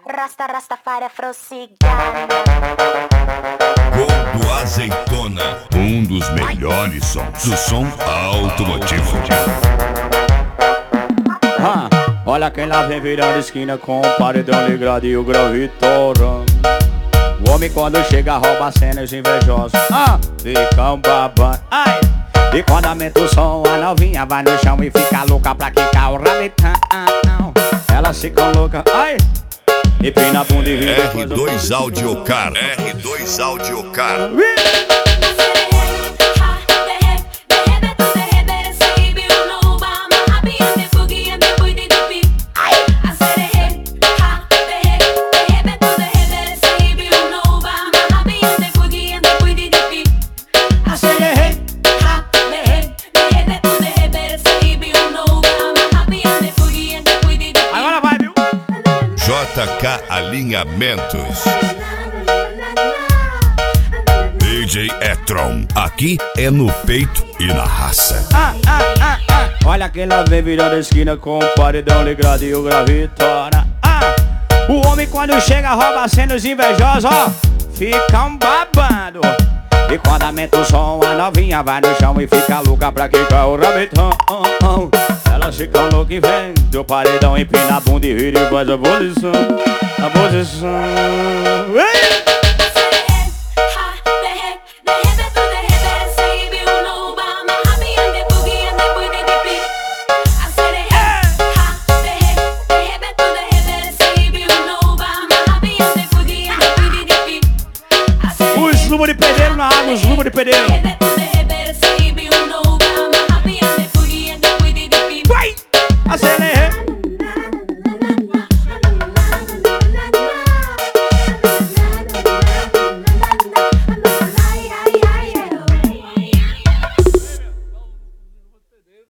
Rastafari Frociga. Gol do Azeitona, um dos melhores sons do som automotivo. Olha quem lá vem virando esquina com o paredão ligado e o grave torando. O homem quando chega rouba cenas invejosos. Ficam babando. E quando aumenta o som, a novinha vai no chão e fica louca pra quicar o rabetão. Elas ficam loucas, e pina a bunda e vira R2 Audiocar, R2 Audiocar. JK Alinhamentos, DJ Etron, aqui é no peito e na raça. Olha quem lá vem virando a esquina com o paredão ligado e o grave torna. O homem quando chega rouba cenas invejosos, ficam babando. E quando aumenta o som, a novinha vai no chão e fica louca pra quicar o rabetão. Elas ficam loucas e vem do paredão, empina a bunda e vira e faz a posição. A posição. Os luvas de pedreiro na água, os luvas de pedreiro.